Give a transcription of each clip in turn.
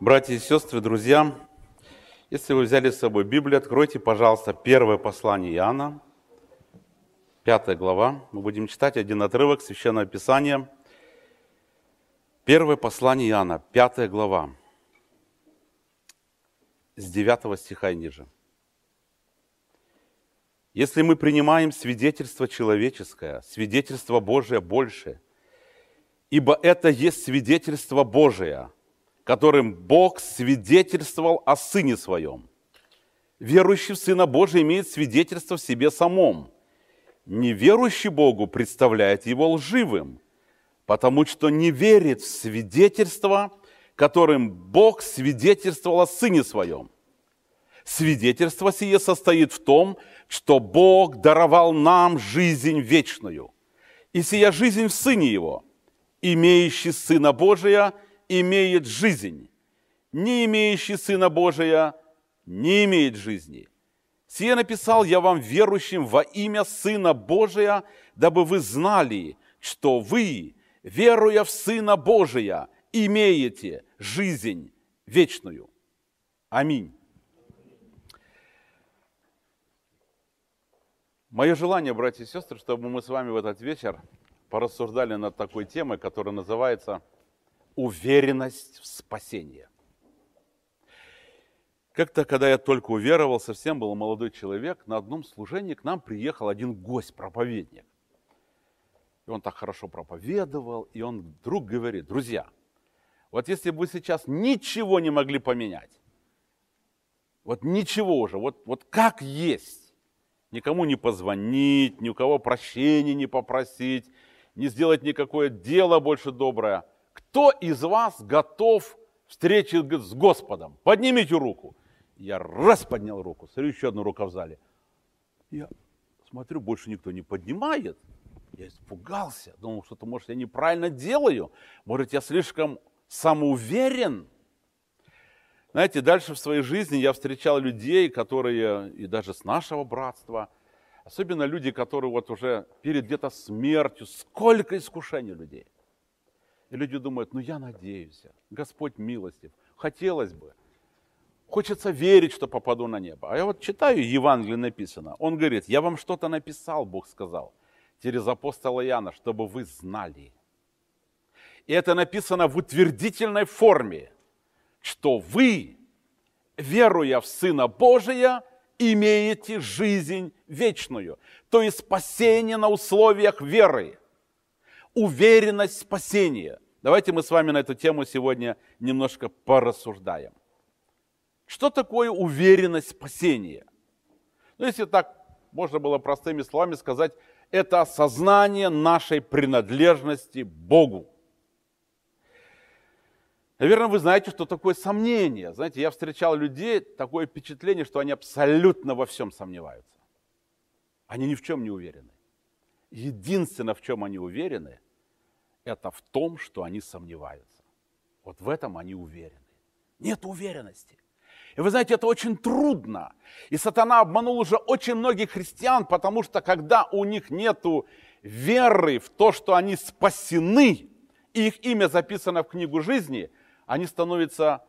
Братья и сестры, друзья, если вы взяли с собой Библию, откройте, пожалуйста, первое послание Иоанна, 5 глава. Мы будем читать один отрывок Священного Писания. Первое послание Иоанна, 5 глава, с 9 стиха и ниже. «Если мы принимаем свидетельство человеческое, свидетельство Божие больше, ибо это есть свидетельство Божие, которым Бог свидетельствовал о Сыне Своем. Верующий в Сына Божия имеет свидетельство в себе самом. Неверующий Богу представляет его лживым, потому что не верит в свидетельство, которым Бог свидетельствовал о Сыне Своем. Свидетельство сие состоит в том, что Бог даровал нам жизнь вечную. И сия жизнь в Сыне Его. Имеющий Сына Божия имеет жизнь. Не имеющий Сына Божия не имеет жизни. Сие написал я вам, верующим во имя Сына Божия, дабы вы знали, что вы, веруя в Сына Божия, имеете жизнь вечную. Аминь. Мое желание, братья и сестры, чтобы мы с вами в этот вечер порассуждали над такой темой, которая называется «Уверенность в спасении». Как-то, когда я только уверовал, совсем был молодой человек, на одном служении к нам приехал один гость-проповедник. И он так хорошо проповедовал, и он вдруг говорит: друзья, вот если бы вы сейчас ничего не могли поменять, вот ничего уже, вот как есть, никому не позвонить, ни у кого прощения не попросить, не сделать никакое дело больше доброе, кто из вас готов встречи с Господом? Поднимите руку. Я раз поднял руку, смотрю, еще одна рука в зале. Я смотрю, больше никто не поднимает. Я испугался, думал, что-то, может, я неправильно делаю, может, я слишком самоуверен. Знаете, дальше в своей жизни я встречал людей, которые, и даже с нашего братства, особенно люди, которые вот уже перед где-то смертью, сколько искушений людей. И люди думают, я надеюсь, Господь милостив, хотелось бы. Хочется верить, что попаду на небо. А я вот читаю, Евангелие написано, он говорит, я вам что-то написал, Бог сказал, через апостола Иоанна, чтобы вы знали. И это написано в утвердительной форме, что вы, веруя в Сына Божия, имеете жизнь вечную, то есть спасение на условиях веры, уверенность спасения. Давайте мы с вами на эту тему сегодня немножко порассуждаем. Что такое уверенность спасения? Если так можно было простыми словами сказать, это осознание нашей принадлежности Богу. Наверное, вы знаете, что такое сомнение. Знаете, я встречал людей, такое впечатление, что они абсолютно во всем сомневаются. Они ни в чем не уверены. Единственное, в чем они уверены, это в том, что они сомневаются. Вот в этом они уверены. Нет уверенности. И вы знаете, это очень трудно. И сатана обманул уже очень многих христиан, потому что когда у них нету веры в то, что они спасены, и их имя записано в книгу жизни, они становятся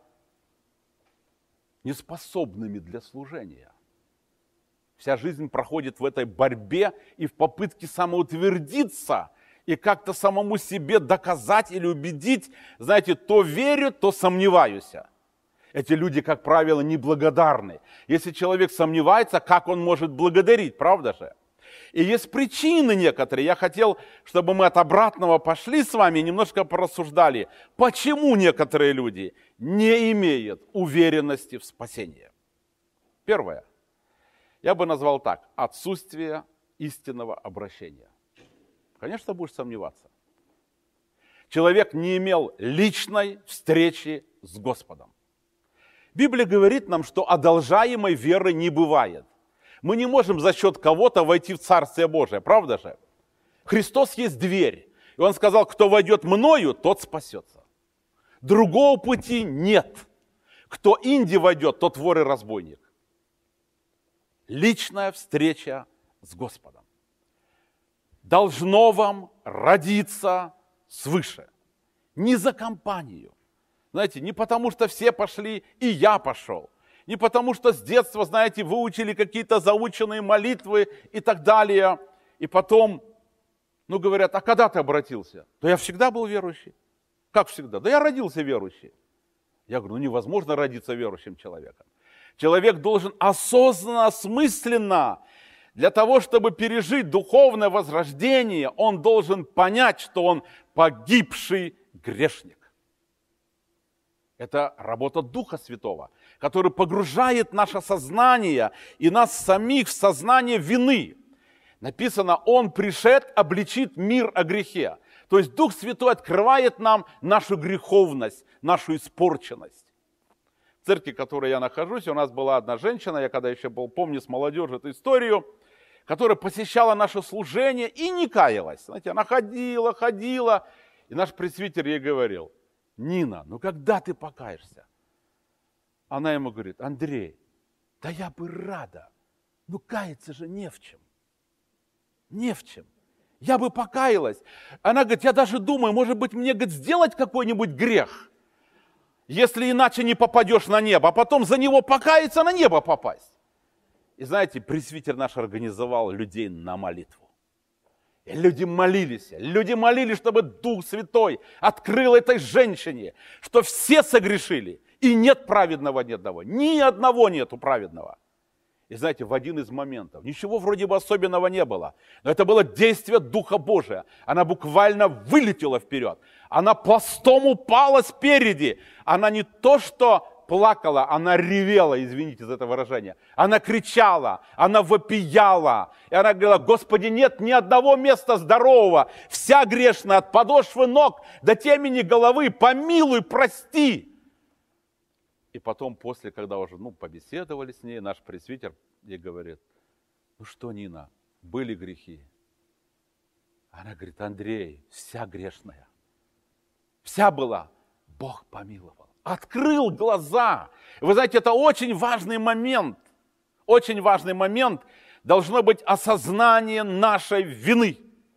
неспособными для служения. Вся жизнь проходит в этой борьбе и в попытке самоутвердиться и как-то самому себе доказать или убедить, знаете, то верю, то сомневаюсь. Эти люди, как правило, неблагодарны. Если человек сомневается, как он может благодарить, правда же? И есть причины некоторые. Я хотел, чтобы мы от обратного пошли с вами и немножко порассуждали, почему некоторые люди не имеют уверенности в спасении. Первое. Я бы назвал так: отсутствие истинного обращения. Конечно, будешь сомневаться. Человек не имел личной встречи с Господом. Библия говорит нам, что одолжаемой веры не бывает. Мы не можем за счет кого-то войти в Царствие Божие, правда же? Христос есть дверь. И Он сказал, кто войдет мною, тот спасется. Другого пути нет. Кто инди войдет, тот вор и разбойник. Личная встреча с Господом. Должно вам родиться свыше. Не за компанию, Знаете, не потому что все пошли, и я пошел. Не потому что с детства, знаете, выучили какие-то заученные молитвы и так далее. И потом, говорят, а когда ты обратился? Да я всегда был верующий. Как всегда? Да я родился верующий. Я говорю, невозможно родиться верующим человеком. Человек должен осознанно, осмысленно, для того, чтобы пережить духовное возрождение, он должен понять, что он погибший грешник. Это работа Духа Святого, который погружает наше сознание и нас самих в сознание вины. Написано, Он пришед, обличит мир о грехе. То есть Дух Святой открывает нам нашу греховность, нашу испорченность. В церкви, в которой я нахожусь, у нас была одна женщина, я когда еще был, помню с молодежью эту историю, которая посещала наше служение и не каялась. Знаете, она ходила, и наш пресвитер ей говорил, Нина, когда ты покаешься? Она ему говорит, Андрей, да я бы рада, каяться же не в чем. Не в чем. Я бы покаялась. Она говорит, я даже думаю, может быть, мне, сделать какой-нибудь грех, если иначе не попадешь на небо, а потом за него покаяться, на небо попасть. И знаете, пресвитер наш организовал людей на молитву. И люди молились, чтобы Дух Святой открыл этой женщине, что все согрешили, и нет праведного ни одного. Ни одного нету праведного. И знаете, в один из моментов, ничего вроде бы особенного не было, но это было действие Духа Божия. Она буквально вылетела вперед. Она пластом упала спереди. Она не то что плакала, она ревела, извините за это выражение. Она кричала, она вопияла. И она говорила, Господи, нет ни одного места здорового. Вся грешная от подошвы ног до темени головы. Помилуй, прости. И потом, после, когда уже побеседовали с ней, наш пресвитер ей говорит, что, Нина, были грехи? Она говорит, Андрей, вся грешная. Вся была. Бог помиловал. Открыл глаза. Вы знаете, это очень важный момент. Очень важный момент. Должно быть осознание нашей вины.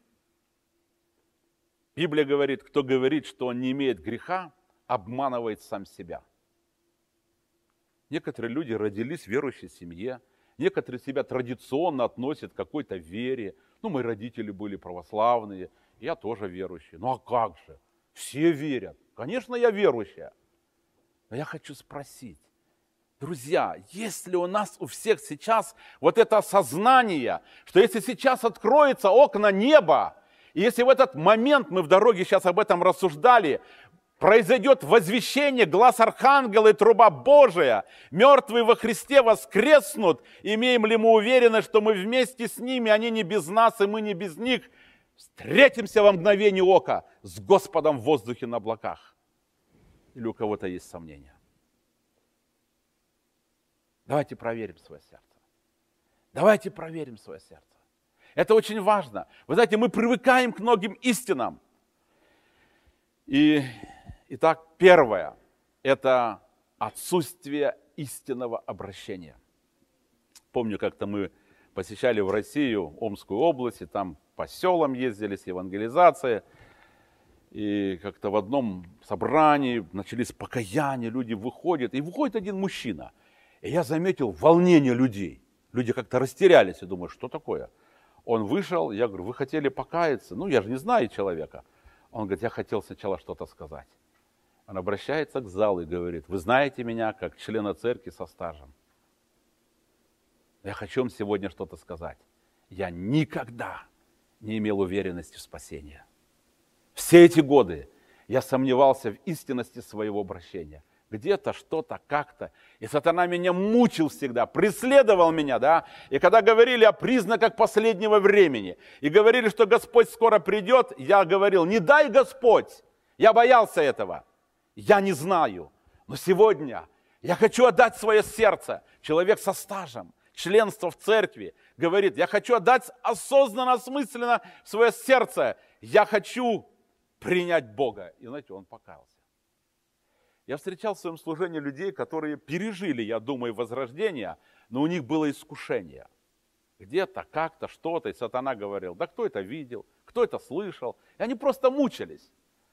Библия говорит, кто говорит, что он не имеет греха, обманывает сам себя. Некоторые люди родились в верующей семье, некоторые себя традиционно относят к какой-то вере. Мои родители были православные, я тоже верующий. А как же? Все верят. Конечно, я верующая. Но я хочу спросить, друзья, есть ли у нас у всех сейчас вот это осознание, что если сейчас откроются окна неба, и если в этот момент, мы в дороге сейчас об этом рассуждали, произойдет возвещение, глас архангела и труба Божия, мертвые во Христе воскреснут, имеем ли мы уверенность, что мы вместе с ними, они не без нас, и мы не без них, встретимся во мгновение ока с Господом в воздухе на облаках? Или у кого-то есть сомнения? Давайте проверим свое сердце. Давайте проверим свое сердце. Это очень важно. Вы знаете, мы привыкаем к многим истинам. Итак, первое – это отсутствие истинного обращения. Помню, как-то мы посещали в Россию Омскую область, и там по селам ездили с евангелизацией. И как-то в одном собрании начались покаяния, люди выходят, и выходит один мужчина. И я заметил волнение людей. Люди как-то растерялись и думают, что такое? Он вышел, я говорю, вы хотели покаяться? Я же не знаю человека. Он говорит, я хотел сначала что-то сказать. Он обращается к залу и говорит, вы знаете меня как члена церкви со стажем. Я хочу вам сегодня что-то сказать. Я никогда не имел уверенности в спасении. Все эти годы я сомневался в истинности своего обращения. Где-то, что-то, как-то. И сатана меня мучил всегда, преследовал меня, да. И когда говорили о признаках последнего времени, и говорили, что Господь скоро придет, я говорил, не дай Господь. Я боялся этого. Я не знаю. Но сегодня я хочу отдать свое сердце. Человек со стажем, членство в церкви, говорит, я хочу отдать осознанно, осмысленно свое сердце. Я хочу принять Бога. И знаете, он покаялся. Я встречал в своем служении людей, которые пережили, я думаю, возрождение, но у них было искушение. Где-то, как-то, что-то. И сатана говорил, да кто это видел, кто это слышал. И они просто мучились.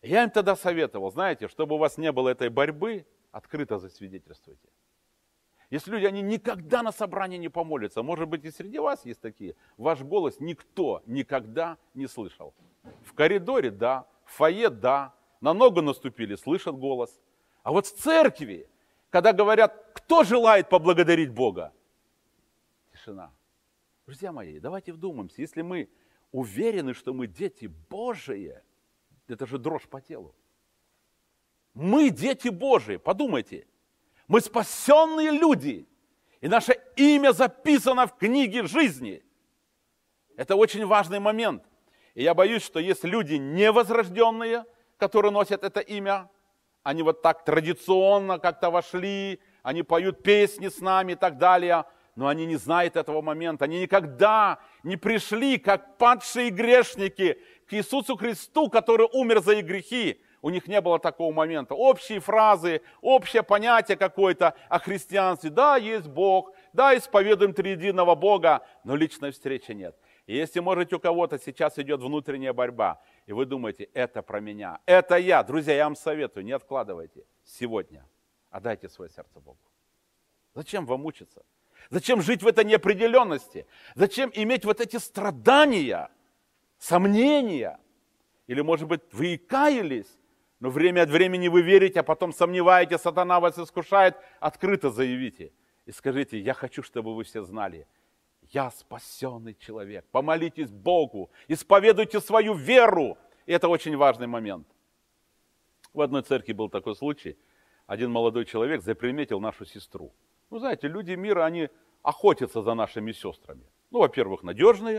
Я им тогда советовал, знаете, чтобы у вас не было этой борьбы, открыто засвидетельствуйте. Если люди, они никогда на собрании не помолятся, может быть, и среди вас есть такие, ваш голос никто никогда не слышал. В коридоре – да, в фойе – да, на ногу наступили, слышат голос. А вот в церкви, когда говорят, кто желает поблагодарить Бога? Тишина. Друзья мои, давайте вдумаемся, если мы уверены, что мы дети Божии, это же дрожь по телу. Мы дети Божии, подумайте. Мы спасенные люди, и наше имя записано в книге жизни. Это очень важный момент. И я боюсь, что есть люди невозрожденные, которые носят это имя, они вот так традиционно как-то вошли, они поют песни с нами и так далее, но они не знают этого момента. Они никогда не пришли, как падшие грешники, к Иисусу Христу, который умер за их грехи. У них не было такого момента. Общие фразы, общее понятие какое-то о христианстве. Да, есть Бог, да, исповедуем триединого Бога, но личной встречи нет. И если, может, у кого-то сейчас идет внутренняя борьба, и вы думаете, это про меня, это я, друзья, я вам советую, не откладывайте сегодня, отдайте свое сердце Богу. Зачем вам мучиться? Зачем жить в этой неопределенности? Зачем иметь вот эти страдания, сомнения? Или, может быть, вы и каялись, но время от времени вы верите, а потом сомневаетесь, сатана вас искушает, открыто заявите. И скажите, я хочу, чтобы вы все знали, я спасенный человек. Помолитесь Богу, исповедуйте свою веру. И это очень важный момент. В одной церкви был такой случай. Один молодой человек заприметил нашу сестру. Ну, знаете, люди мира, они охотятся за нашими сестрами. Ну, во-первых, надежные.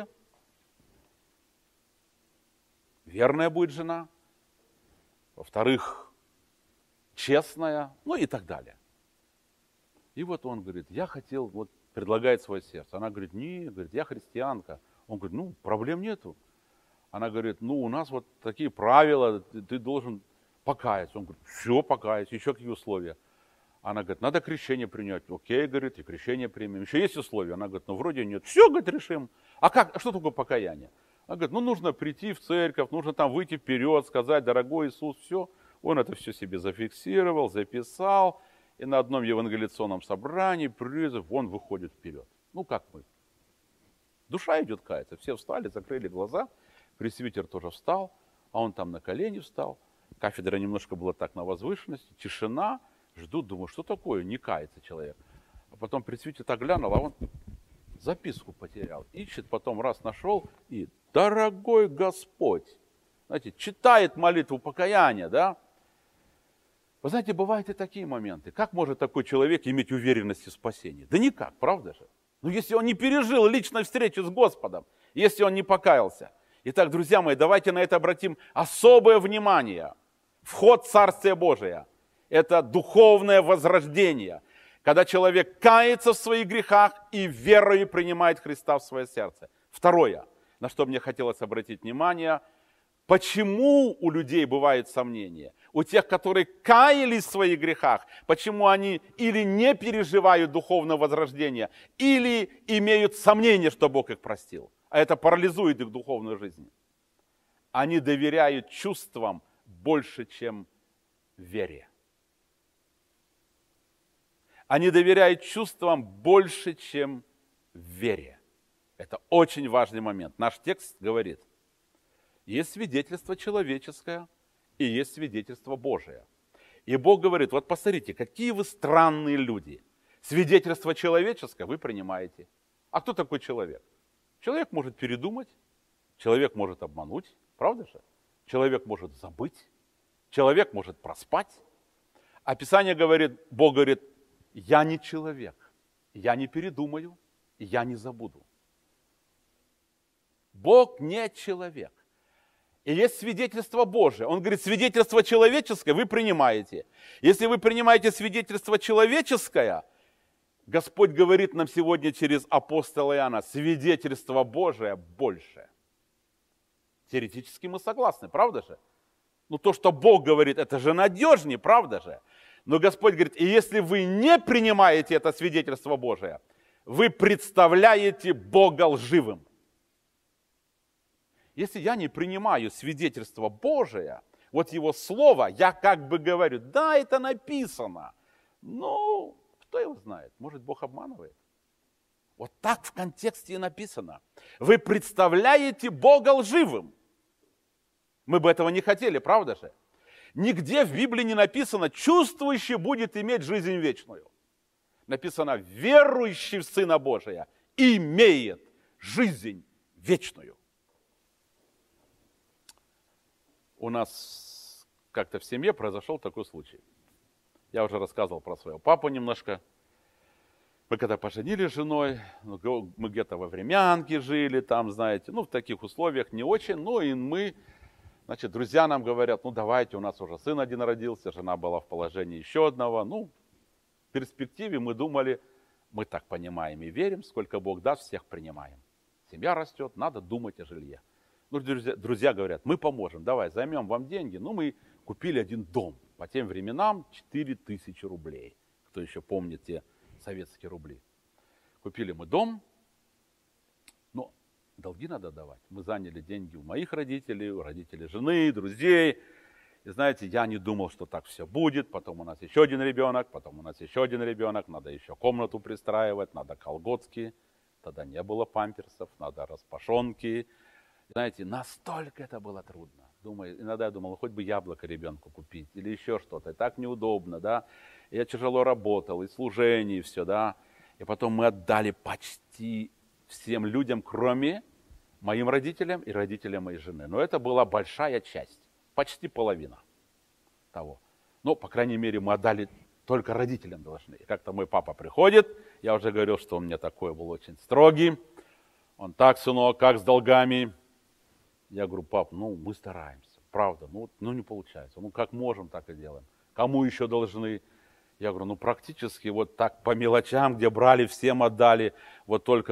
Верная будет жена. Во-вторых, честная, ну и так далее. И вот он говорит, я хотел, вот предлагает свое сердце. Она говорит, нет, говорит, я христианка. Он говорит, ну, проблем нету. Она говорит, ну, у нас вот такие правила, ты должен покаяться. Он говорит, все, покаясь, еще какие условия? Она говорит, надо крещение принять. Окей, говорит, и крещение примем. Еще есть условия? Она говорит, ну, вроде нет. Все, говорит, решим. А как, что такое покаяние? Она говорит, ну, нужно прийти в церковь, нужно там выйти вперед, сказать, дорогой Иисус, все. Он это все себе зафиксировал, записал. И на одном евангелиционном собрании призыв, он выходит вперед. Ну, как мы? Душа идет каяться. Все встали, закрыли глаза. Пресвитер тоже встал, а он там на колени встал. Кафедра немножко была так на возвышенности. Тишина. Ждут, думаю, что такое? Не кается человек. А потом пресвитер так глянул, а он записку потерял. Ищет, потом раз нашел и дорогой Господь. Знаете, читает молитву покаяния, да? Вы знаете, бывают и такие моменты. Как может такой человек иметь уверенность в спасении? Да никак, правда же? Ну, если он не пережил личной встречи с Господом, если он не покаялся. Итак, друзья мои, давайте на это обратим особое внимание. Вход в Царствие Божие – это духовное возрождение, когда человек кается в своих грехах и верою принимает Христа в свое сердце. Второе, на что мне хотелось обратить внимание – почему у людей бывают сомнения? У тех, которые каялись в своих грехах, почему они или не переживают духовное возрождение, или имеют сомнения, что Бог их простил. А это парализует их духовную жизнь. Они доверяют чувствам больше, чем вере. Они доверяют чувствам больше, чем вере. Это очень важный момент. Наш текст говорит, есть свидетельство человеческое и есть свидетельство Божие. И Бог говорит, вот посмотрите, какие вы странные люди. Свидетельство человеческое вы принимаете. А кто такой человек? Человек может передумать, человек может обмануть, правда же? Человек может забыть, человек может проспать. А Писание говорит, Бог говорит, я не человек, я не передумаю, я не забуду. Бог не человек. И есть свидетельство Божие. Он говорит, свидетельство человеческое вы принимаете. Если вы принимаете свидетельство человеческое, Господь говорит нам сегодня через апостола Иоанна, свидетельство Божие больше. Теоретически мы согласны, правда же? Ну то, что Бог говорит, это же надежнее, правда же? Но Господь говорит, и если вы не принимаете это свидетельство Божие, вы представляете Бога лживым. Если я не принимаю свидетельство Божие, Вот его слово, я как бы говорю, да, это написано. Но кто его знает? Может, Бог обманывает? Вот так в контексте и написано. Вы представляете Бога лживым. Мы бы этого не хотели, правда же? Нигде в Библии не написано, чувствующий будет иметь жизнь вечную. Написано, верующий в Сына Божия имеет жизнь вечную. У нас как-то в семье произошел такой случай. Я уже рассказывал про своего папу немножко. Мы когда поженились с женой, мы где-то во времянке жили, там, знаете, в таких условиях не очень, но и мы, значит, друзья нам говорят, давайте, у нас уже сын один родился, жена была в положении еще одного, в перспективе мы думали, мы так понимаем и верим, сколько Бог даст, всех принимаем. Семья растет, надо думать о жилье. Друзья говорят, мы поможем, давай, займем вам деньги. Мы купили один дом, по тем временам 4000 рублей. Кто еще помнит те советские рубли. Купили мы дом, но долги надо давать. Мы заняли деньги у моих родителей, у родителей жены, друзей. И знаете, я не думал, что так все будет. Потом у нас еще один ребенок, потом у нас еще один ребенок. Надо еще комнату пристраивать, надо колготки. Тогда не было памперсов, надо распашонки. Знаете, настолько это было трудно. Иногда я думал, хоть бы яблоко ребенку купить или еще что-то. И так неудобно, да. Я тяжело работал, и служение, и все, да. И потом мы отдали почти всем людям, кроме моим родителям и родителям моей жены. Но это была большая часть, почти половина того. По крайней мере, мы отдали только родителям должны. И как-то мой папа приходит, я уже говорил, что он мне такой был очень строгий. Он так, сынок, как с долгами? Я говорю, пап, мы стараемся, правда, не получается. Как можем, так и делаем. Кому еще должны? Я говорю, практически вот так по мелочам, где брали, всем отдали, вот только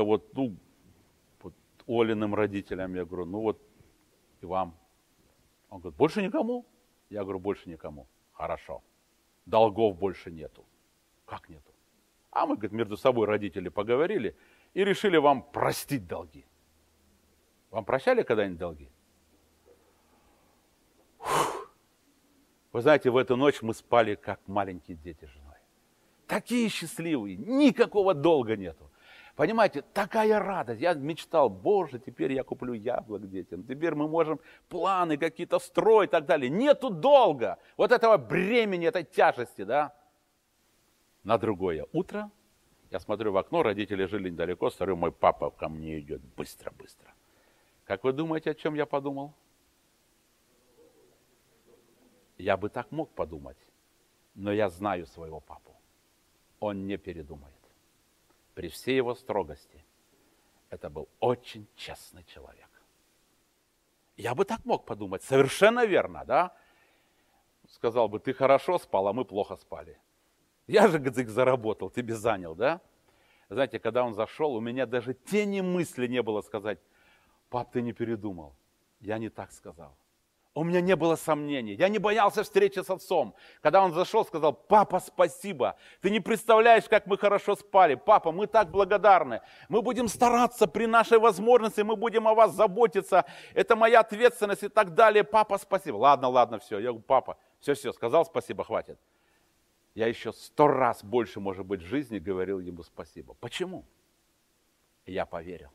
Олиным родителям. Я говорю, и вам. Он говорит, больше никому? Я говорю, больше никому. Хорошо. Долгов больше нету. Как нету? А мы, говорит, между собой родители поговорили и решили вам простить долги. Вам прощали когда-нибудь долги? Вы знаете, в эту ночь мы спали, как маленькие дети с женой. Такие счастливые, никакого долга нету. Понимаете, такая радость. Я мечтал, Боже, теперь я куплю яблок детям. Теперь мы можем планы какие-то строить и так далее. Нету долга. Вот этого бремени, этой тяжести, да. На другое утро я смотрю в окно, родители жили недалеко, смотрю, мой папа ко мне идет быстро-быстро. Как вы думаете, о чем я подумал? Я бы так мог подумать, но я знаю своего папу. Он не передумает. При всей его строгости это был очень честный человек. Я бы так мог подумать, совершенно верно, да? Сказал бы, ты хорошо спал, а мы плохо спали. Я же, говорит, заработал, тебе занял, да? Знаете, когда он зашел, у меня даже тени мысли не было сказать, пап, ты не передумал. Я не так сказал. У меня не было сомнений. Я не боялся встречи с отцом. Когда он зашел, сказал, папа, спасибо. Ты не представляешь, как мы хорошо спали. Папа, мы так благодарны. Мы будем стараться при нашей возможности, мы будем о вас заботиться. Это моя ответственность и так далее. Папа, спасибо. Ладно, все. Я говорю, папа, все, сказал спасибо, хватит. Я еще 100 раз больше, может быть, в жизни говорил ему спасибо. Почему? Я поверил.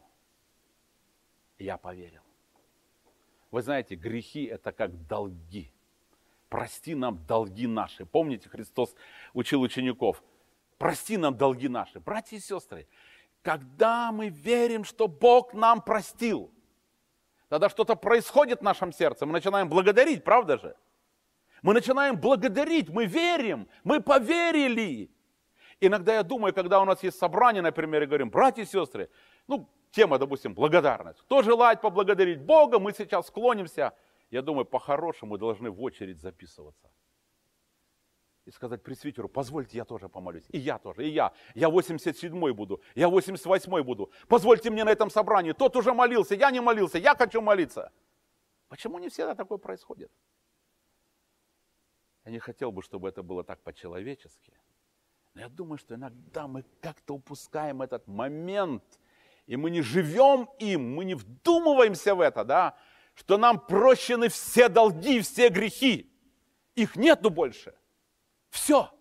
Вы знаете, грехи – это как долги. Прости нам долги наши. Помните, Христос учил учеников, прости нам долги наши. Братья и сестры, когда мы верим, что Бог нам простил, тогда что-то происходит в нашем сердце, мы начинаем благодарить, правда же? Мы начинаем благодарить, мы верим, мы поверили. Иногда я думаю, когда у нас есть собрание, например, и говорим, братья и сестры, тема, допустим, благодарность. Кто желает поблагодарить Бога, мы сейчас склонимся. Я думаю, по-хорошему должны в очередь записываться. И сказать пресвитеру, позвольте, я тоже помолюсь. И я тоже, и я. Я 87-й буду, я 88-й буду. Позвольте мне на этом собрании. Тот уже молился, я не молился, я хочу молиться. Почему не всегда такое происходит? Я не хотел бы, чтобы это было так по-человечески. Но я думаю, что иногда мы как-то упускаем этот момент, и мы не живем им, мы не вдумываемся в это, да, что нам прощены все долги, все грехи. Их нету больше. Все.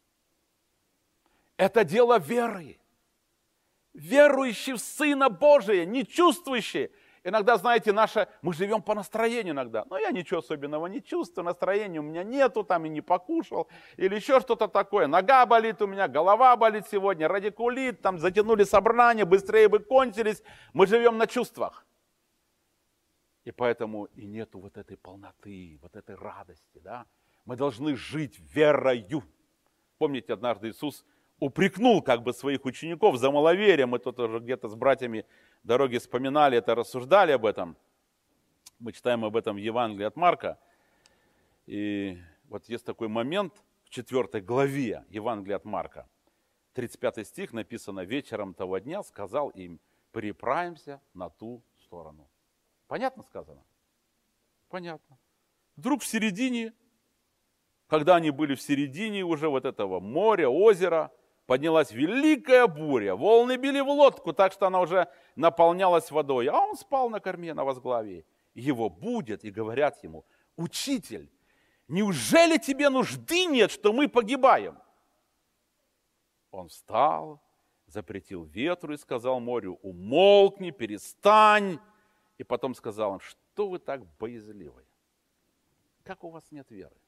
Это дело веры. Верующий в Сына Божия, не чувствующий. Иногда, знаете, мы живем по настроению иногда. Но я ничего особенного не чувствую, настроения у меня нету, там и не покушал, или еще что-то такое. Нога болит у меня, голова болит сегодня, радикулит, там затянули собрание, быстрее бы кончились. Мы живем на чувствах. И поэтому и нету вот этой полноты, вот этой радости, да. Мы должны жить верою. Помните, однажды Иисус упрекнул как бы своих учеников за маловерие. Мы тут уже где-то с братьями дороги вспоминали это, рассуждали об этом. Мы читаем об этом в Евангелии от Марка. И вот есть такой момент в 4 главе Евангелия от Марка. 35 стих написано: «Вечером того дня сказал им: переправимся на ту сторону». Понятно сказано? Понятно. Вдруг в середине, когда они были в середине уже вот этого моря, озера, поднялась великая буря, волны били в лодку, так что она уже наполнялась водой, а он спал на корме на возглавии. Его будят и говорят ему: «Учитель, неужели тебе нужды нет, что мы погибаем?» Он встал, запретил ветру и сказал морю: «Умолкни, перестань». И потом сказал им: «Что вы так боязливы? Как у вас нет веры?»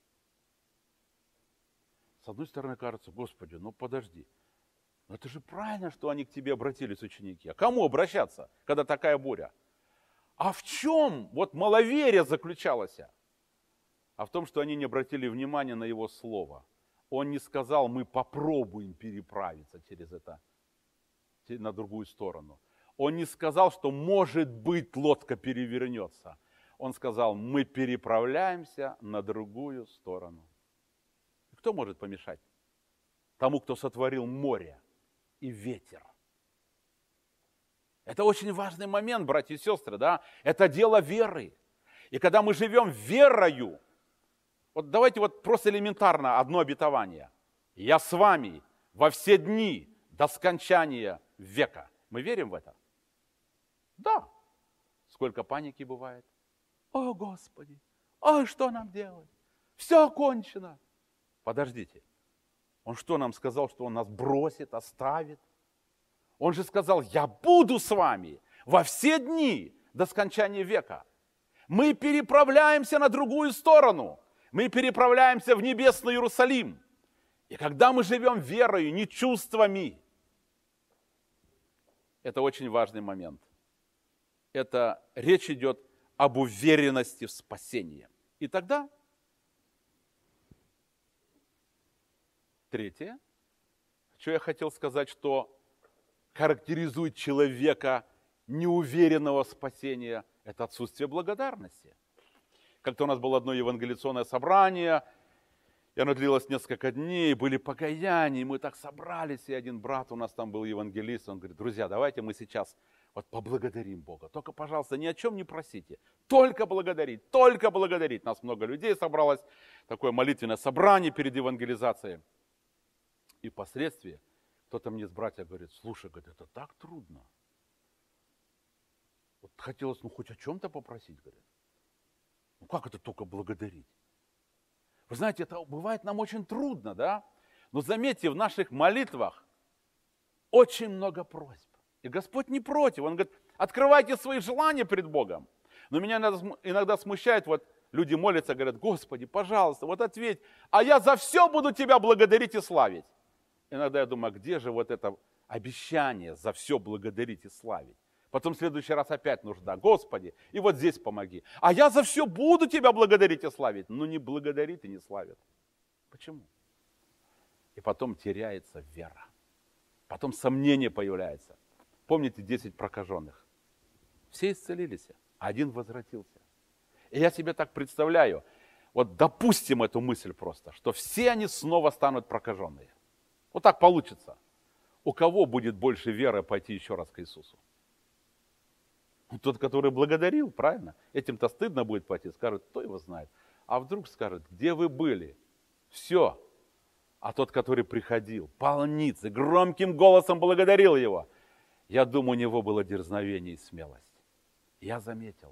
С одной стороны кажется: Господи, ну подожди. Но это же правильно, что они к тебе обратились, ученики. А кому обращаться, когда такая буря? А в чем вот маловерие заключалось? А в том, что они не обратили внимания на его слово. Он не сказал: мы попробуем переправиться через это, на другую сторону. Он не сказал, что может быть лодка перевернется. Он сказал: мы переправляемся на другую сторону. Кто может помешать тому, кто сотворил море и ветер? Это очень важный момент, братья и сестры, да? Это дело веры. И когда мы живем верою, вот давайте вот просто элементарно одно обетование. Я с вами во все дни до скончания века. Мы верим в это? Да. Сколько паники бывает. О, Господи, а что нам делать? Все кончено. Подождите. Он что нам сказал, что он нас бросит, оставит? Он же сказал: я буду с вами во все дни до скончания века. Мы переправляемся на другую сторону. Мы переправляемся в небесный Иерусалим. И когда мы живем верою, не чувствами, это очень важный момент. Это речь идет об уверенности в спасении. И тогда, третье, что я хотел сказать, что характеризует человека неуверенного в спасении, это отсутствие благодарности. Как-то у нас было одно евангелиционное собрание, и оно длилось несколько дней, были покаяния, и мы так собрались, и один брат у нас там был евангелист, он говорит: друзья, давайте мы сейчас вот поблагодарим Бога. Только, пожалуйста, ни о чем не просите, только благодарить, только благодарить. Нас много людей собралось, такое молитвенное собрание перед евангелизацией. И впоследствии кто-то мне из братьев говорит: слушай, говорит, это так трудно. Вот хотелось, хоть о чем-то попросить, говорит. Как это только благодарить? Вы знаете, это бывает нам очень трудно, да? Но заметьте, в наших молитвах очень много просьб. И Господь не против. Он говорит: открывайте свои желания перед Богом. Но меня иногда смущает, вот люди молятся, говорят: Господи, пожалуйста, вот ответь, а я за все буду Тебя благодарить и славить. Иногда я думаю: а где же вот это обещание за все благодарить и славить? Потом в следующий раз опять нужда: Господи, и вот здесь помоги. А я за все буду Тебя благодарить и славить. Но не благодарит и не славит. Почему? И потом теряется вера. Потом сомнение появляется. Помните 10 прокаженных? Все исцелились, а один возвратился. И я себе так представляю, вот допустим эту мысль просто, что все они снова станут прокаженные. Вот так получится. У кого будет больше веры пойти еще раз к Иисусу? Тот, который благодарил, правильно? Этим-то стыдно будет пойти. Скажет: кто его знает? А вдруг скажет: где вы были? Все. А тот, который приходил, полниц, и громким голосом благодарил его. Я думаю, у него было дерзновение и смелость. Я заметил,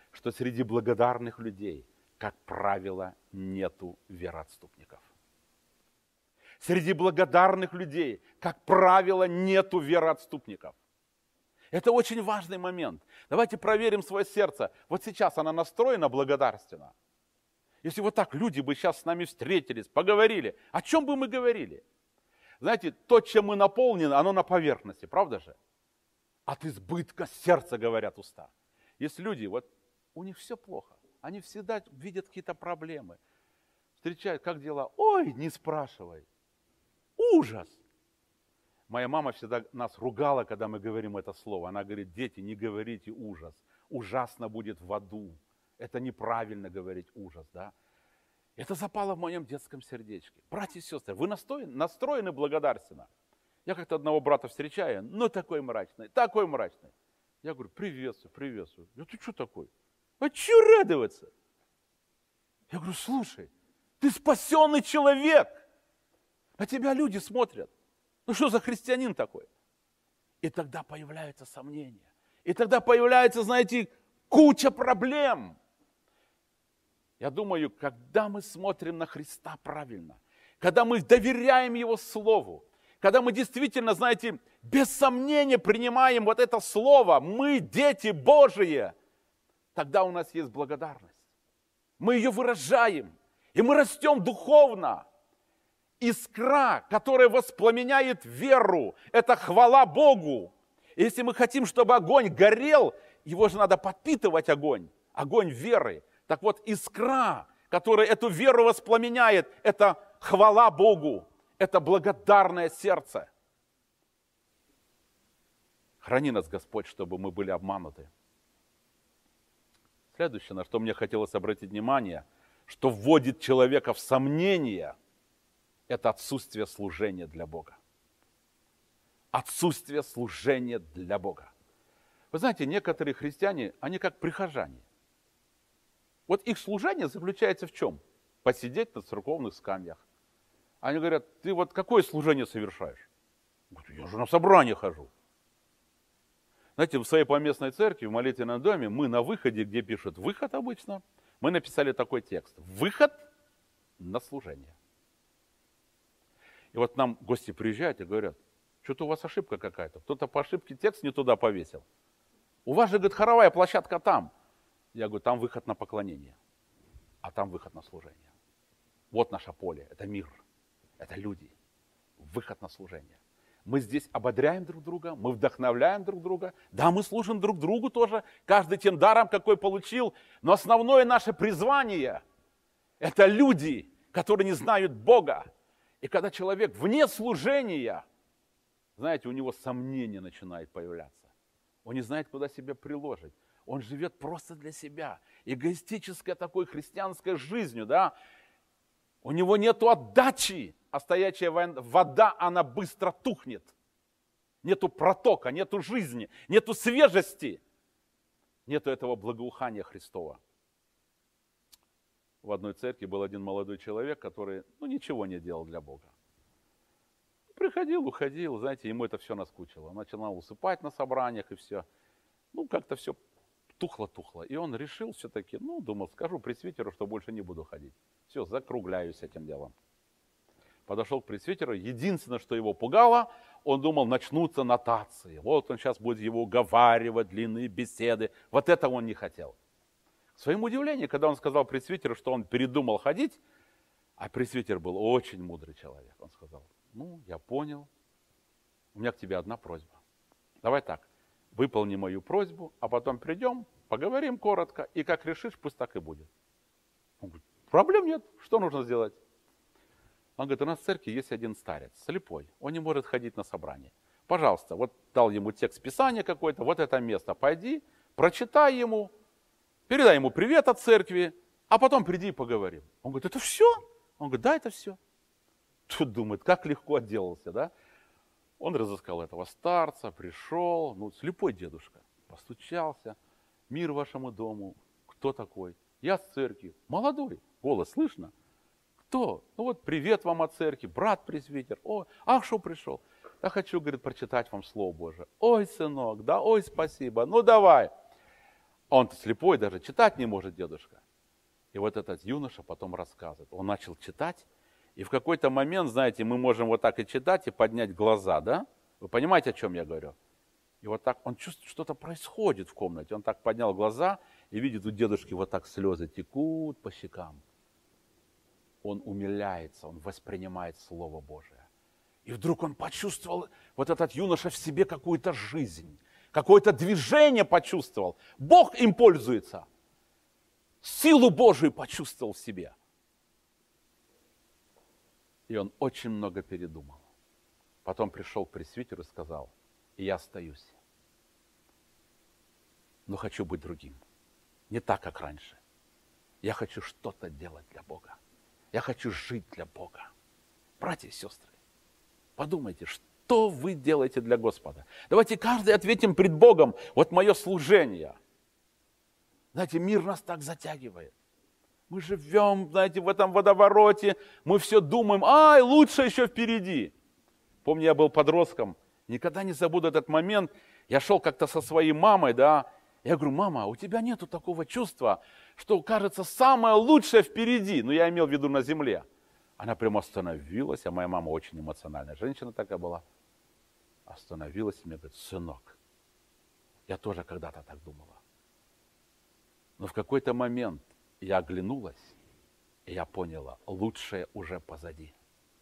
что среди благодарных людей, как правило, нету вероотступников. Среди благодарных людей, как правило, нету вероотступников. Это очень важный момент. Давайте проверим свое сердце. Вот сейчас оно настроено благодарственно. Если вот так люди бы сейчас с нами встретились, поговорили, о чем бы мы говорили? Знаете, то, чем мы наполнены, оно на поверхности, правда же? От избытка сердца говорят уста. Есть люди, вот у них все плохо. Они всегда видят какие-то проблемы. Встречают, как дела? Ой, не спрашивай. Ужас. Моя мама всегда нас ругала, когда мы говорим это слово. Она говорит: дети, не говорите ужас. Ужасно будет в аду. Это неправильно говорить ужас, да? Это запало в моем детском сердечке. Братья и сестры, вы настроены благодарственно. Я как-то одного брата встречаю, ну такой мрачный, такой мрачный. Я говорю: приветствую, приветствую. Я: ты что такой? А че радоваться? Я говорю: слушай, ты спасенный человек. На тебя люди смотрят. Ну что за христианин такой? И тогда появляются сомнения. И тогда появляется, знаете, куча проблем. Я думаю, когда мы смотрим на Христа правильно, когда мы доверяем Его Слову, когда мы действительно, знаете, без сомнения принимаем вот это Слово, мы дети Божии, тогда у нас есть благодарность. Мы ее выражаем, и мы растем духовно. Искра, которая воспламеняет веру, это хвала Богу. И если мы хотим, чтобы огонь горел, его же надо подпитывать огонь веры. Так вот, искра, которая эту веру воспламеняет, это хвала Богу, это благодарное сердце. Храни нас, Господь, чтобы мы были обмануты. Следующее, на что мне хотелось обратить внимание, что вводит человека в сомнение, это отсутствие служения для Бога. Отсутствие служения для Бога. Вы знаете, некоторые христиане, они как прихожане. Вот их служение заключается в чем? Посидеть на церковных скамьях. Они говорят: ты вот какое служение совершаешь? Я же на собрание хожу. Знаете, в своей поместной церкви, в молитвенном доме, мы на выходе, где пишут «выход» обычно, мы написали такой текст: «Выход на служение». И вот нам гости приезжают и говорят: что-то у вас ошибка какая-то. Кто-то по ошибке текст не туда повесил. У вас же, говорит, хоровая площадка там. Я говорю: там выход на поклонение, а там выход на служение. Вот наше поле, это мир, это люди. Выход на служение. Мы здесь ободряем друг друга, мы вдохновляем друг друга. Да, мы служим друг другу тоже, каждый тем даром, какой получил. Но основное наше призвание – это люди, которые не знают Бога. И когда человек вне служения, знаете, у него сомнения начинают появляться. Он не знает, куда себя приложить. Он живет просто для себя. Эгоистической такой христианской жизнью, да. У него нету отдачи, а стоячая вода, она быстро тухнет. Нету протока, нету жизни, нету свежести. Нету этого благоухания Христова. В одной церкви был один молодой человек, который, ничего не делал для Бога. Приходил, уходил, знаете, ему это все наскучило. Он начинал усыпать на собраниях и все. Как-то все тухло-тухло. И он решил все-таки, думал, скажу пресвитеру, что больше не буду ходить. Все, закругляюсь этим делом. Подошел к пресвитеру. Единственное, что его пугало, он думал, начнутся нотации. Вот он сейчас будет его уговаривать, длинные беседы. Вот этого он не хотел. К своему удивлению, когда он сказал пресвитеру, что он передумал ходить, а пресвитер был очень мудрый человек, он сказал: я понял, у меня к тебе одна просьба. Давай так, выполни мою просьбу, а потом придем, поговорим коротко, и как решишь, пусть так и будет. Он говорит: проблем нет, что нужно сделать? Он говорит: у нас в церкви есть один старец, слепой, он не может ходить на собрание. Пожалуйста, вот дал ему текст Писания какой-то, вот это место, пойди, прочитай ему, передай ему привет от церкви, а потом приди и поговорим. Он говорит: это все? Он говорит: да, это все. Тут думает, как легко отделался, да? Он разыскал этого старца, пришел, слепой дедушка, постучался: мир вашему дому, кто такой? Я с церкви. Молодой, голос слышно? Кто? Привет вам от церкви, брат пресвитер. Что пришел? Да хочу, говорит, прочитать вам Слово Божие. Ой, сынок, да, ой, спасибо, давай. А он-то слепой, даже читать не может, дедушка. И вот этот юноша потом рассказывает. Он начал читать, и в какой-то момент, знаете, мы можем вот так и читать, и поднять глаза, да? Вы понимаете, о чем я говорю? И вот так он чувствует, что-то происходит в комнате. Он так поднял глаза и видит, у дедушки вот так слезы текут по щекам. Он умиляется, он воспринимает Слово Божие. И вдруг он почувствовал, вот этот юноша в себе какую-то жизнь, какое-то движение почувствовал. Бог им пользуется. Силу Божию почувствовал в себе. И он очень много передумал. Потом пришел к пресвитеру и сказал: и я остаюсь, но хочу быть другим. Не так, как раньше. Я хочу что-то делать для Бога. Я хочу жить для Бога. Братья и сестры, подумайте, что вы делаете для Господа. Давайте каждый ответим пред Богом: вот мое служение. Знаете, мир нас так затягивает. Мы живем, знаете, в этом водовороте, мы все думаем: ай, лучше еще впереди. Помню, я был подростком, никогда не забуду этот момент. Я шел как-то со своей мамой, да, я говорю: мама, у тебя нету такого чувства, что, кажется, самое лучшее впереди. Ну, я имел в виду на земле. Она прямо остановилась, а моя мама очень эмоциональная женщина такая была. Остановилась и мне говорит: сынок, я тоже когда-то так думала. Но в какой-то момент я оглянулась, и я поняла: лучшее уже позади.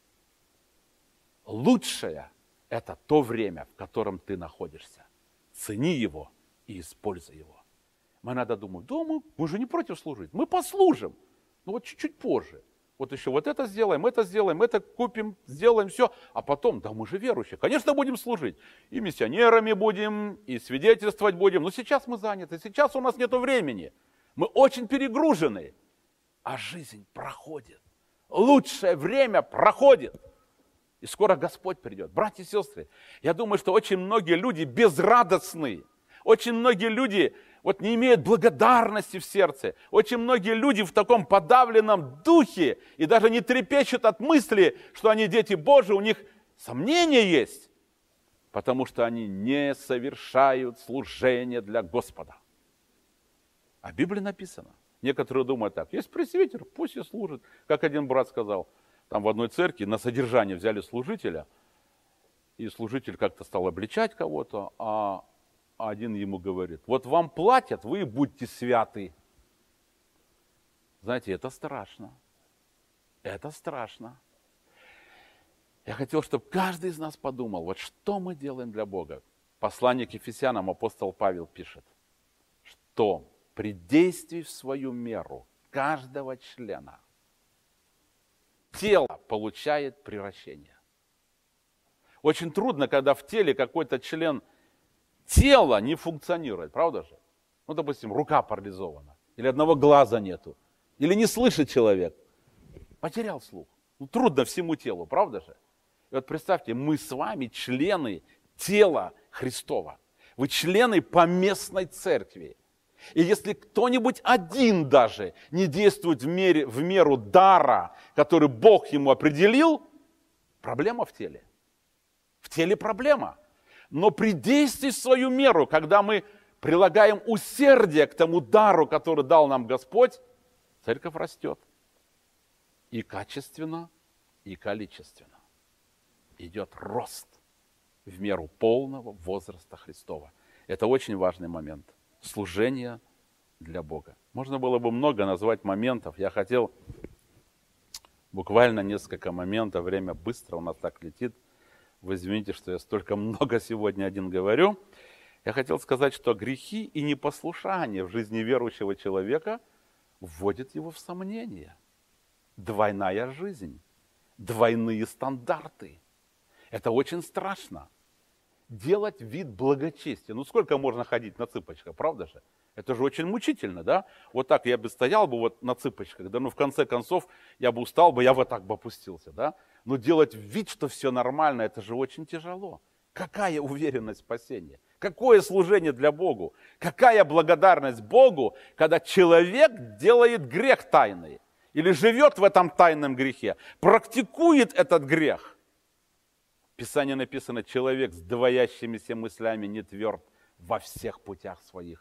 Лучшее – это то время, в котором ты находишься. Цени его и используй его. Мы иногда думаем: да, мы же не против служить, мы послужим, но вот чуть-чуть позже. Вот еще вот это сделаем, это купим, сделаем все, а потом, да мы же верующие, конечно, будем служить. И миссионерами будем, и свидетельствовать будем, но сейчас мы заняты, сейчас у нас нет времени. Мы очень перегружены, а жизнь проходит. Лучшее время проходит. И скоро Господь придет. Братья и сестры, я думаю, что очень многие люди безрадостны. Очень многие люди вот не имеют благодарности в сердце. Очень многие люди в таком подавленном духе и даже не трепещут от мысли, что они дети Божии, у них сомнения есть, потому что они не совершают служение для Господа. А в Библии написано. Некоторые думают так: есть пресвитер, пусть и служит. Как один брат сказал, там в одной церкви на содержание взяли служителя, и служитель как-то стал обличать кого-то, а один ему говорит: вот вам платят, вы будьте святы. Знаете, это страшно. Это страшно. Я хотел, чтобы каждый из нас подумал, вот что мы делаем для Бога. Послание к Ефесянам апостол Павел пишет, что при действии в свою меру каждого члена тело получает превращение. Очень трудно, когда в теле какой-то член тела не функционирует, правда же? Ну, допустим, рука парализована, или одного глаза нету, или не слышит человек, потерял слух. Ну, трудно всему телу, правда же? И вот представьте, мы с вами члены тела Христова. Вы члены поместной церкви. И если кто-нибудь один даже не действует в меру дара, который Бог ему определил, проблема в теле. В теле проблема. Но при действии в свою меру, когда мы прилагаем усердие к тому дару, который дал нам Господь, церковь растет. И качественно, и количественно. Идет рост в меру полного возраста Христова. Это очень важный момент. Служение для Бога. Можно было бы много назвать моментов. Я хотел буквально несколько моментов. Время быстро у нас так летит. Вы извините, что я столько много сегодня один говорю. Я хотел сказать, что грехи и непослушание в жизни верующего человека вводят его в сомнение. Двойная жизнь, двойные стандарты. Это очень страшно. Делать вид благочестия. Ну сколько можно ходить на цыпочках, правда же? Это же очень мучительно, да? Вот так я бы стоял бы вот на цыпочках, да, ну в конце концов я бы устал бы, я вот так бы опустился, да? Но делать вид, что все нормально, это же очень тяжело. Какая уверенность спасения? Какое служение для Богу? Какая благодарность Богу, когда человек делает грех тайный или живет в этом тайном грехе, практикует этот грех? В Писании написано: человек с двоящимися мыслями не тверд во всех путях своих.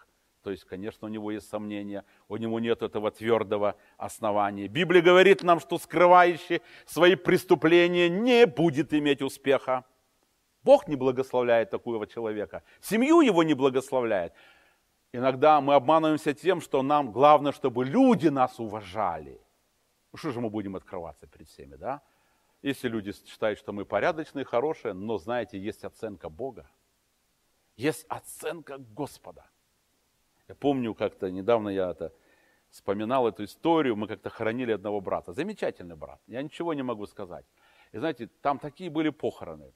То есть, конечно, у него есть сомнения, у него нет этого твердого основания. Библия говорит нам, что скрывающий свои преступления не будет иметь успеха. Бог не благословляет такого человека, семью его не благословляет. Иногда мы обманываемся тем, что нам главное, чтобы люди нас уважали. Ну что же мы будем открываться перед всеми, да? Если люди считают, что мы порядочные, хорошие, но, знаете, есть оценка Бога. Есть оценка Господа. Я помню, как-то недавно я вспоминал эту историю, мы как-то хоронили одного брата. Замечательный брат, я ничего не могу сказать. И знаете, там такие были похороны.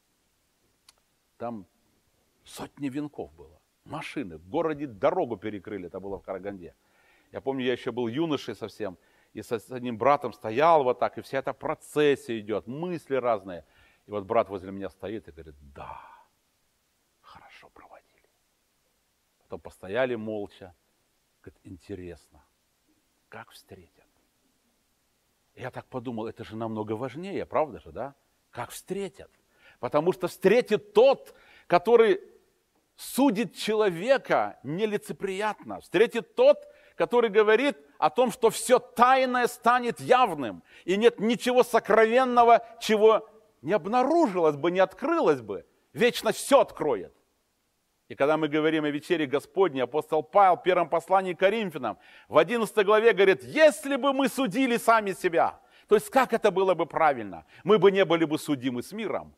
Там сотни венков было, машины. В городе дорогу перекрыли, это было в Караганде. Я помню, я еще был юношей совсем, и с одним братом стоял вот так, и вся эта процессия идет, мысли разные. И вот брат возле меня стоит и говорит, да, хорошо проводили. Потом постояли молча, говорит, интересно, как встретят. Я так подумал, это же намного важнее, правда же, да? Как встретят. Потому что встретит тот, который судит человека нелицеприятно. Встретит тот, который говорит о том, что все тайное станет явным. И нет ничего сокровенного, чего не обнаружилось бы, не открылось бы. Вечность все откроет. И когда мы говорим о вечере Господней, апостол Павел в первом послании к Коринфянам, в 11 главе говорит, если бы мы судили сами себя, то есть как это было бы правильно, мы бы не были бы судимы с миром.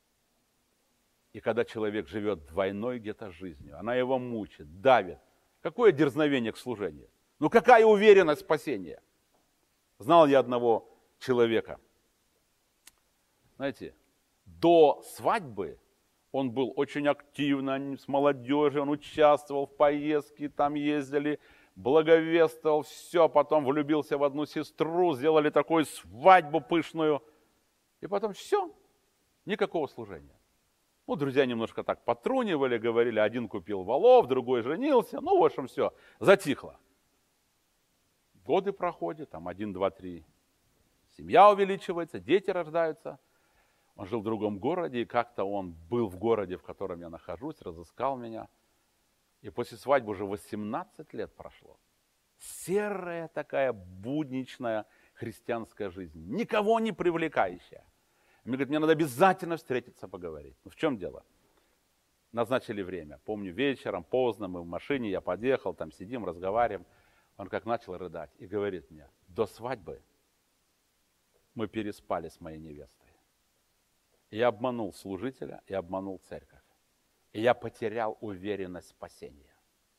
И когда человек живет двойной где-то жизнью, она его мучит, давит. Какое дерзновение к служению? Ну какая уверенность в спасении? Знал я одного человека. Знаете, до свадьбы он был очень активно, с молодежью, он участвовал в поездке, там ездили, благовествовал, все, потом влюбился в одну сестру, сделали такую свадьбу пышную. И потом все, никакого служения. Ну, друзья немножко так потрунивали, говорили, один купил валов, другой женился. Ну, в общем, все, затихло. Годы проходят, там 1, 2, 3. Семья увеличивается, дети рождаются. Он жил в другом городе, и как-то он был в городе, в котором я нахожусь, разыскал меня. И после свадьбы уже 18 лет прошло. Серая такая будничная христианская жизнь, никого не привлекающая. Мне говорит, мне надо обязательно встретиться, поговорить. Ну, в чем дело? Назначили время. Помню, вечером, поздно, мы в машине, я подъехал, там сидим, разговариваем. Он как начал рыдать и говорит мне, до свадьбы мы переспали с моей невестой. Я обманул служителя и обманул церковь. И я потерял уверенность в спасении.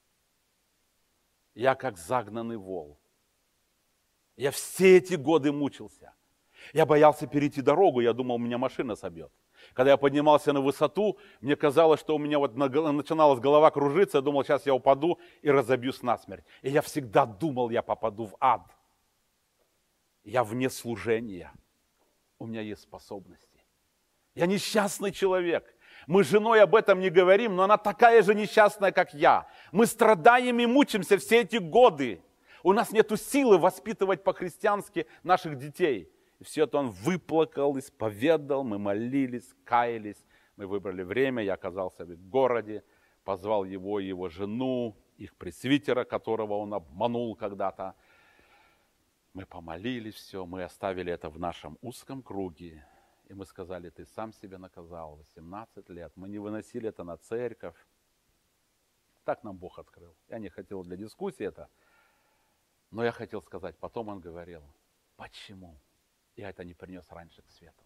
Я как загнанный вол. Я все эти годы мучился. Я боялся перейти дорогу, я думал, меня машина собьет. Когда я поднимался на высоту, мне казалось, что у меня вот начиналась голова кружиться, я думал, сейчас я упаду и разобьюсь насмерть. И я всегда думал, я попаду в ад. Я вне служения. У меня есть способности. Я несчастный человек. Мы с женой об этом не говорим, но она такая же несчастная, как я. Мы страдаем и мучимся все эти годы. У нас нет силы воспитывать по-христиански наших детей. И все это он выплакал, исповедал, мы молились, каялись. Мы выбрали время, я оказался в городе, позвал его и его жену, их пресвитера, которого он обманул когда-то. Мы помолились, все, мы оставили это в нашем узком круге. И мы сказали, ты сам себя наказал, 18 лет. Мы не выносили это на церковь. Так нам Бог открыл. Я не хотел для дискуссии это, но я хотел сказать, потом он говорил, почему я это не принес раньше к свету.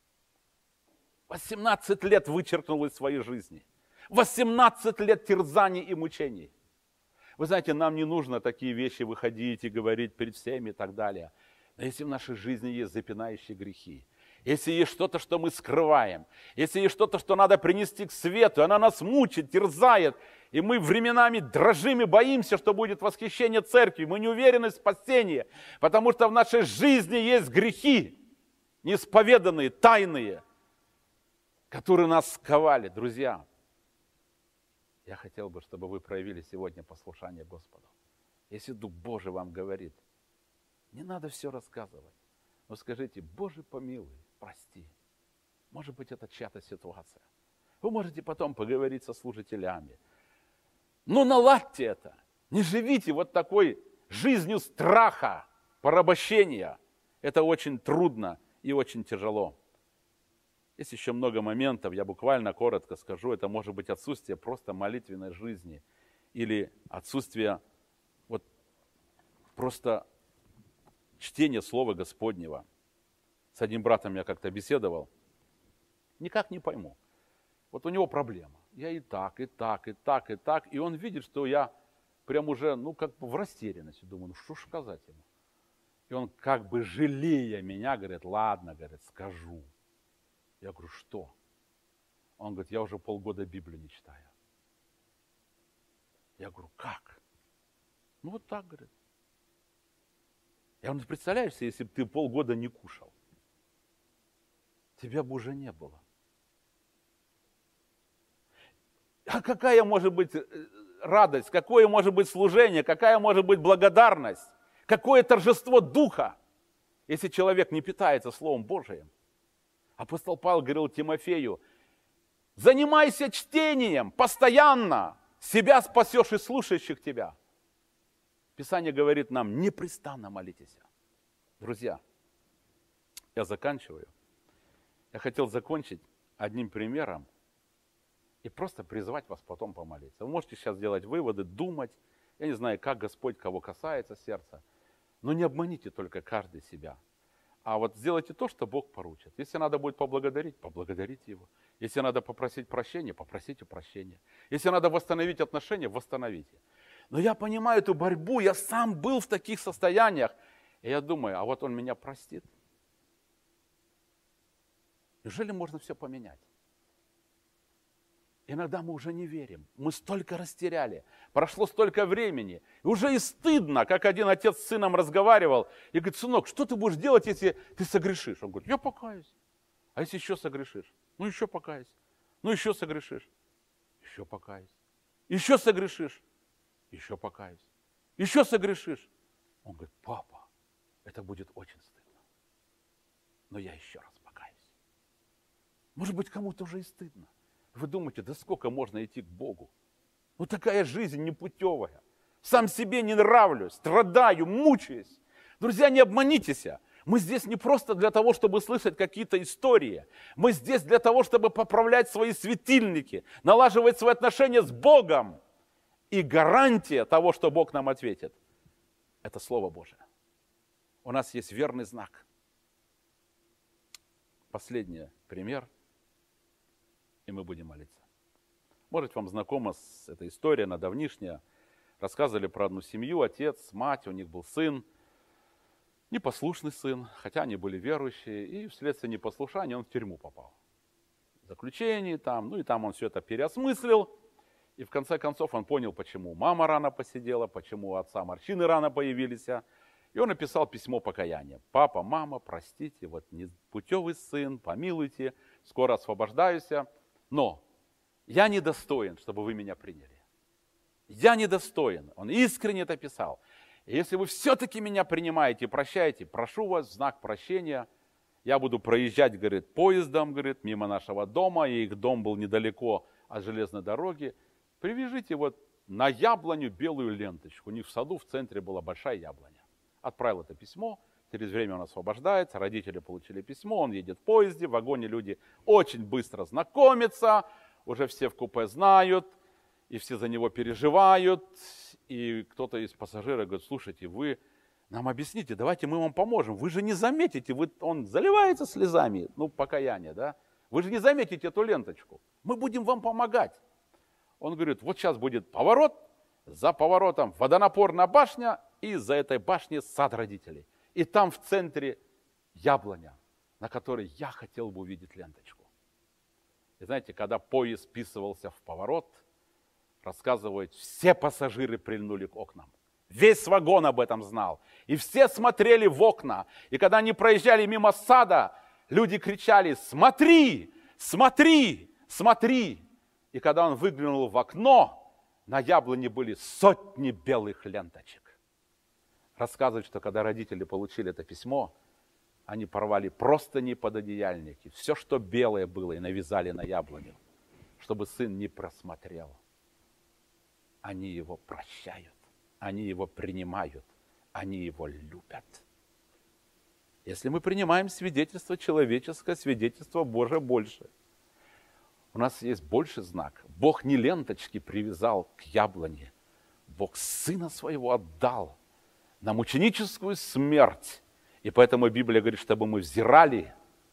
18 лет вычеркнул из своей жизни. 18 лет терзаний и мучений. Вы знаете, нам не нужно такие вещи выходить и говорить перед всеми и так далее. Но если в нашей жизни есть запинающие грехи, если есть что-то, что мы скрываем, если есть что-то, что надо принести к свету, она нас мучит, терзает, и мы временами дрожим и боимся, что будет восхищение церкви, мы не уверены в спасении, потому что в нашей жизни есть грехи, неисповеданные, тайные, которые нас сковали. Друзья, я хотел бы, чтобы вы проявили сегодня послушание Господу. Если Дух Божий вам говорит, не надо все рассказывать, но скажите, Боже, помилуй, прости. Может быть, это чья-то ситуация. Вы можете потом поговорить со служителями. Ну наладьте это. Не живите вот такой жизнью страха, порабощения. Это очень трудно и очень тяжело. Есть еще много моментов, я буквально коротко скажу. Это может быть отсутствие просто молитвенной жизни или отсутствие вот просто чтения Слова Господнего. С одним братом я как-то беседовал. Никак не пойму. Вот у него проблема. Я и так, и так, и так, и так. И он видит, что я прям уже, как бы в растерянности. Думаю, что ж сказать ему. И он как бы жалея меня, говорит, ладно, говорит, скажу. Я говорю, что? Он говорит, я уже полгода Библию не читаю. Я говорю, как? Ну вот так, говорит. Я говорю, представляешь себе, если бы ты полгода не кушал, тебя бы уже не было. А какая может быть радость, какое может быть служение, какая может быть благодарность, какое торжество духа, если человек не питается Словом Божиим. Апостол Павел говорил Тимофею, занимайся чтением постоянно, себя спасешь и слушающих тебя. Писание говорит нам, непрестанно молитесь. Друзья, я заканчиваю. Я хотел закончить одним примером и просто призвать вас потом помолиться. Вы можете сейчас делать выводы, думать. Я не знаю, как Господь кого касается сердца. Но не обманите только каждый себя. А вот сделайте то, что Бог поручит. Если надо будет поблагодарить, поблагодарите Его. Если надо попросить прощения, попросите прощения. Если надо восстановить отношения, восстановите. Но я понимаю эту борьбу, я сам был в таких состояниях. И я думаю, а вот Он меня простит. Неужели можно все поменять? Иногда мы уже не верим. Мы столько растеряли. Прошло столько времени. И уже и стыдно, как один отец с сыном разговаривал. И говорит, сынок, что ты будешь делать, если ты согрешишь? Он говорит, я покаюсь. А если еще согрешишь? Ну еще покаюсь. Ну еще согрешишь? Еще покаюсь. Еще согрешишь? Еще покаюсь. Еще согрешишь? Он говорит, папа, это будет очень стыдно. Но я еще раз покаюсь. Может быть, кому-то уже и стыдно. Вы думаете, да сколько можно идти к Богу? Ну такая жизнь непутевая. Сам себе не нравлюсь, страдаю, мучаюсь. Друзья, не обманитесь. Мы здесь не просто для того, чтобы слышать какие-то истории. Мы здесь для того, чтобы поправлять свои светильники, налаживать свои отношения с Богом. И гарантия того, что Бог нам ответит, это Слово Божие. У нас есть верный знак. Последний пример. И мы будем молиться. Может, вам знакома эта история, она давнишняя. Рассказывали про одну семью, отец, мать, у них был сын, непослушный сын, хотя они были верующие, и вследствие непослушания он в тюрьму попал. В заключении там, и там он все это переосмыслил, и в конце концов он понял, почему мама рано посидела, почему у отца морщины рано появились, и он написал письмо покаяния. Папа, мама, простите, вот непутевый сын, помилуйте, скоро освобождаюсь. Но я недостоин, чтобы вы меня приняли. Я недостоин. Он искренне это писал. И если вы все-таки меня принимаете и прощаете, прошу вас в знак прощения. Я буду проезжать, говорит, поездом, говорит, мимо нашего дома. И их дом был недалеко от железной дороги. Привяжите вот на яблоню белую ленточку. У них в саду в центре была большая яблоня. Отправил это письмо. Через время он освобождается, родители получили письмо, он едет в поезде, в вагоне люди очень быстро знакомятся, уже все в купе знают, и все за него переживают. И кто-то из пассажиров говорит, слушайте, вы нам объясните, давайте мы вам поможем. Вы же не заметите, он заливается слезами, покаяние, да? Вы же не заметите эту ленточку. Мы будем вам помогать. Он говорит, вот сейчас будет поворот, за поворотом водонапорная башня, и за этой башней сад родителей. И там в центре яблоня, на которой я хотел бы увидеть ленточку. И знаете, когда поезд вписывался в поворот, рассказывают, все пассажиры прильнули к окнам. Весь вагон об этом знал. И все смотрели в окна. И когда они проезжали мимо сада, люди кричали, смотри, смотри, смотри. И когда он выглянул в окно, на яблоне были сотни белых ленточек. Рассказывают, что когда родители получили это письмо, они порвали простыни под одеяльники, все, что белое было, и навязали на яблоню, чтобы сын не просмотрел. они его прощают, они его принимают, они его любят. Если мы принимаем свидетельство человеческое, свидетельство Божие больше. У нас есть больше знак. Бог не ленточки привязал к яблоне. Бог Сына Своего отдал на мученическую смерть. И поэтому Библия говорит, чтобы мы взирали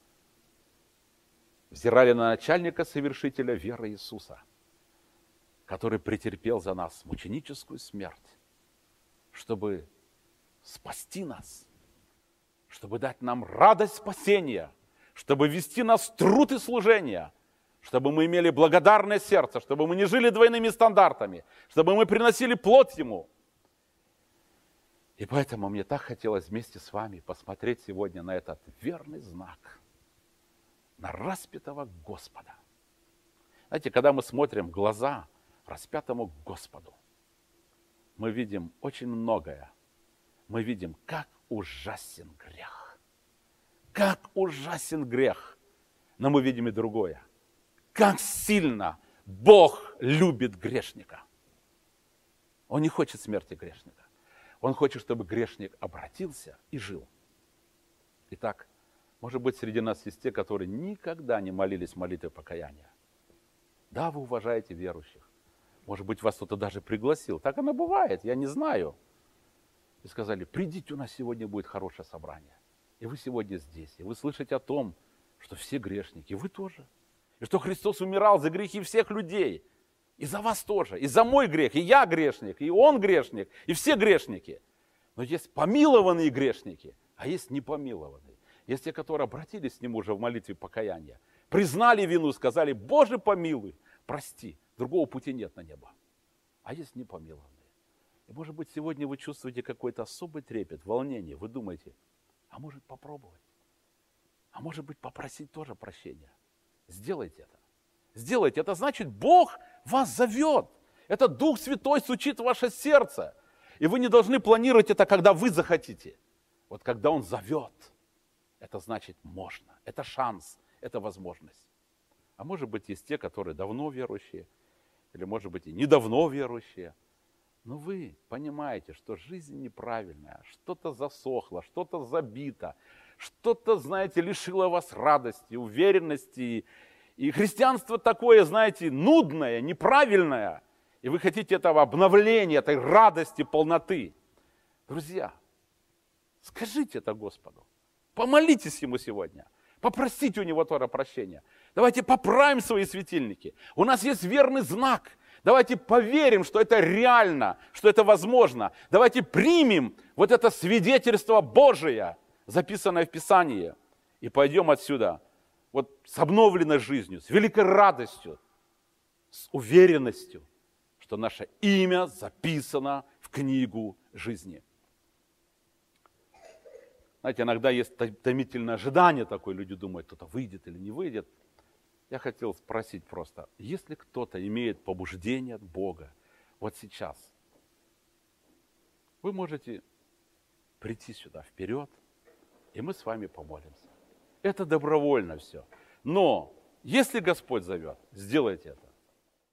на начальника совершителя веры Иисуса, который претерпел за нас мученическую смерть, чтобы спасти нас, чтобы дать нам радость спасения, чтобы вести нас в труд и служение, чтобы мы имели благодарное сердце, чтобы мы не жили двойными стандартами, чтобы мы приносили плод Ему. И поэтому мне так хотелось вместе с вами посмотреть сегодня на этот верный знак, на распятого Господа. Знаете, когда мы смотрим в глаза распятому Господу, мы видим очень многое. Мы видим, как ужасен грех. Как ужасен грех. Но мы видим и другое. Как сильно Бог любит грешника. Он не хочет смерти грешника. Он хочет, чтобы грешник обратился и жил. Итак, может быть, среди нас есть те, которые никогда не молились молитвой покаяния. Да, вы уважаете верующих. Может быть, вас кто-то даже пригласил. Так оно бывает, я не знаю. И сказали, придите, у нас сегодня будет хорошее собрание. И вы сегодня здесь. И вы слышите о том, что все грешники, и вы тоже. И что Христос умирал за грехи всех людей. И за вас тоже. И за мой грех. И я грешник. И он грешник. И все грешники. Но есть помилованные грешники, а есть непомилованные. Есть те, которые обратились к Нему уже в молитве покаяния. Признали вину, сказали, Боже, помилуй, прости. Другого пути нет на небо. А есть непомилованные. И может быть, сегодня вы чувствуете какой-то особый трепет, волнение. Вы думаете, а может попробовать? А может быть, попросить тоже прощения? Сделайте это. Сделайте. Это значит, Бог вас зовет. Это Дух Святой стучит в ваше сердце. И вы не должны планировать это, когда вы захотите. Вот когда Он зовет, это значит можно. Это шанс, это возможность. А может быть, есть те, которые давно верующие, или может быть и недавно верующие. Но вы понимаете, что жизнь неправильная, что-то засохло, что-то забито, что-то, знаете, лишило вас радости, уверенности. И христианство такое, знаете, нудное, неправильное. И вы хотите этого обновления, этой радости, полноты. Друзья, скажите это Господу. Помолитесь Ему сегодня. Попросите у Него тоже прощения. Давайте поправим свои светильники. У нас есть верный знак. Давайте поверим, что это реально, что это возможно. Давайте примем вот это свидетельство Божие, записанное в Писании. И пойдем отсюда вот с обновленной жизнью, с великой радостью, с уверенностью, что наше имя записано в книгу жизни. Знаете, иногда есть томительное ожидание такое, люди думают, кто-то выйдет или не выйдет. Я хотел спросить просто, если кто-то имеет побуждение от Бога, вот сейчас, вы можете прийти сюда вперед, и мы с вами помолимся. Это добровольно все. Но если Господь зовет, сделайте это.